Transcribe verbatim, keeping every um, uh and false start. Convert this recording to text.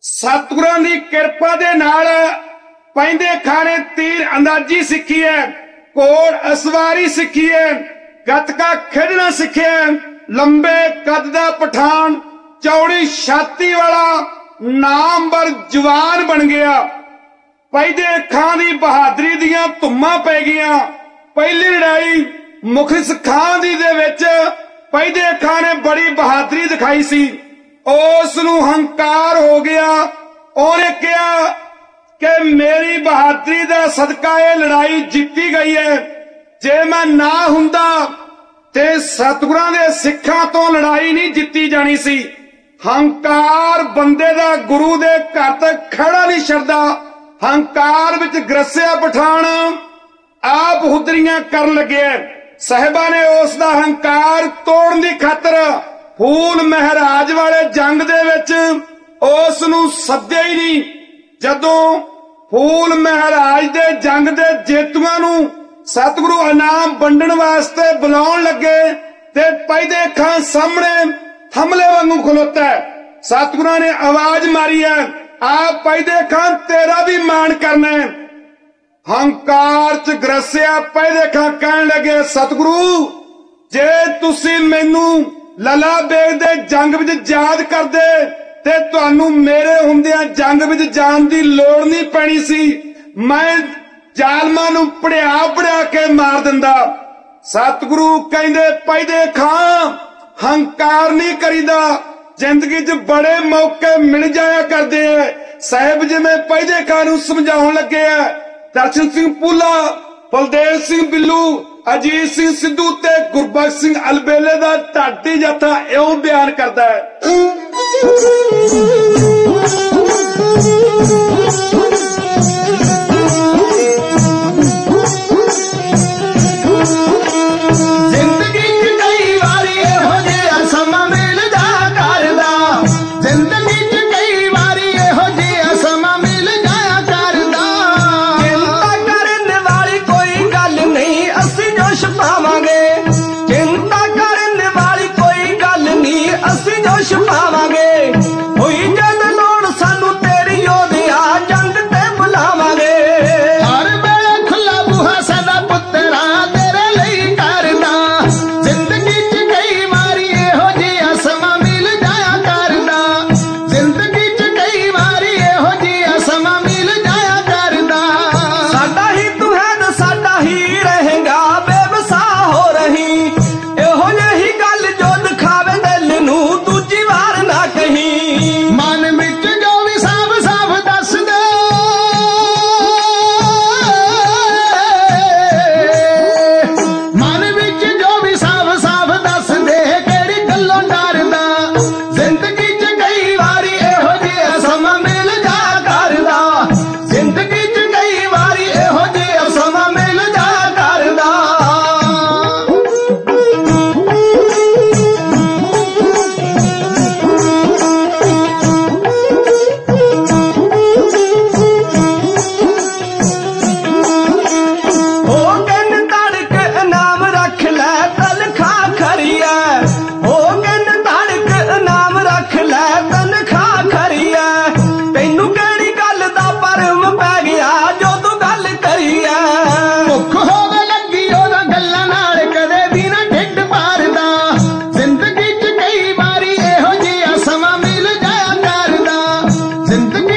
सतगुरां दी किरपा दे नाल पैंदे खाने तीर अंदाजी सीखी है, घोड़ असवारी सीखी है, गतका खेडना सीखिया, लंबे कद दा पठान चौड़ी छाती वाला नामवर जवान बन गया। पैदे खां दी बहादुरी दियां धुम्मां पै गईयां। पहली लड़ाई मुखलिस खां दी दे विच पैदे खां ने बड़ी बहादुरी दिखाई सी। उस नूं हंकार हो गया। उहने कहा कि मेरी बहादुरी दा सदका ये लड़ाई जीती गई है, जे मैं ना हुंदा ते सतगुरां दे सिखां तो लड़ाई नहीं जीती जानी सी। हंकार बंदे दा गुरु दे घर तक खड़ा नहीं छड्डदा। हंकार विच ग्रसिया पठान आप हुदरियां कर लगे। साहिबा ने उस दा हंकार तोड़न दी खातर फूल महराज वाले जंग दे विच उस नूं सद्दिया ही नहीं। जदों फूल महराज दे जंग दे जेतुआं नूं सतगुरु इनाम वंडण वास्ते बुलाउण लगे ते पैदे खां सामने थमले वांगू खलोता है। सतगुरां ने आवाज मारी है, आप पैदे खां तेरा भी मान करना है। हंकार च ग्रसिया पैदे खां कहण लगे, सतगुरु जे तुसी मैनू लला बेग दे जंग विच याद करदे ते तुहानू मेरे हुंदियां जंग विच जाण दी लोड़ नहीं पैनी सी। मैं जालमां नूं पड़िया पड़िया के मार दिंदा। सतगुरु कहंदे पैदे खां हंकार नहीं करीदा, जिंदगी च बड़े मौके मिल जाया करदे हैं। साहिब जिवें पैदे खां नूं समझाउण लगे है, दर्शन सिंह पूला, बलदेव सिंह बिल्लू, अजीत सिंह सिद्धू ते गुरबख्श सिंह अलबेले दा ढाडी जत्था इउं बयान करदा है। जिंदगी